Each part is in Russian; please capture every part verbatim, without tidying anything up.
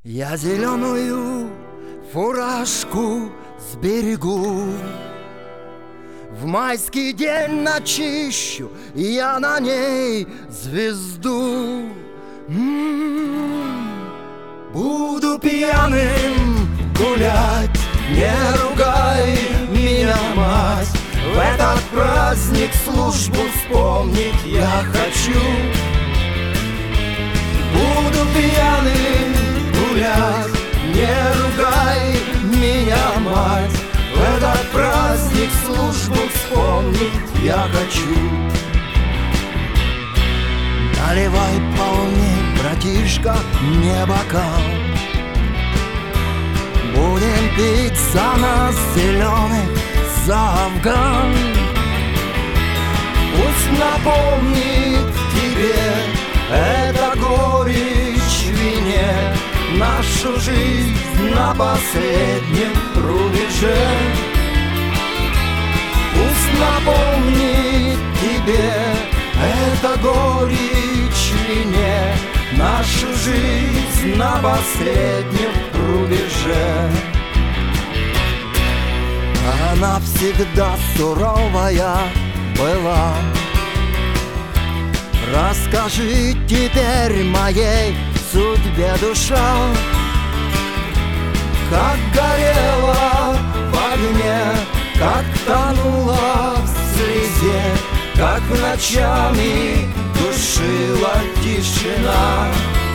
Я зеленую фуражку сберегу, в майский день начищу я на ней звезду. М-м-м. Буду пьяным гулять, не ругай меня, мать. В этот праздник службу вспомнить я хочу. Буду пьяным гулять, не ругай меня, мать. В этот праздник службу вспомнить я хочу. Наливай полней, братишка, мне бокал. Будем пить за нас зеленый, за Афган. Пусть напомнит тебе эта горечь в вине нашу жизнь на последнем рубеже. Пусть напомнит тебе эта горечь в вине нашу жизнь на последнем рубеже. Она всегда суровая была. Расскажи теперь моей судьбе, душа, как горела в огне, как тонула в слезе, как ночами душила тишина.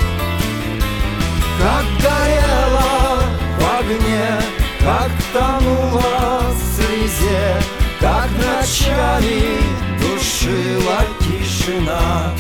Как горела в огне, как тонула в слезе, как ночами душила тишина.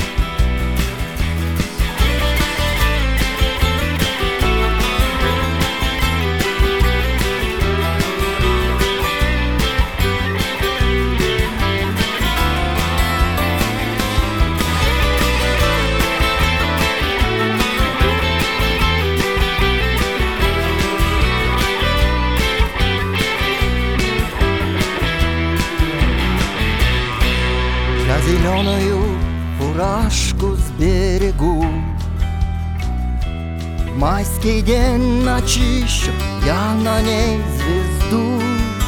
Я зеленую фуражку сберегу, в майский день начищу я на ней звезду.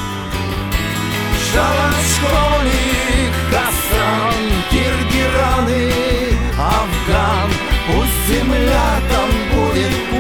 Шалашконик, Хасан, Киргиран и Афган, пусть земля там будет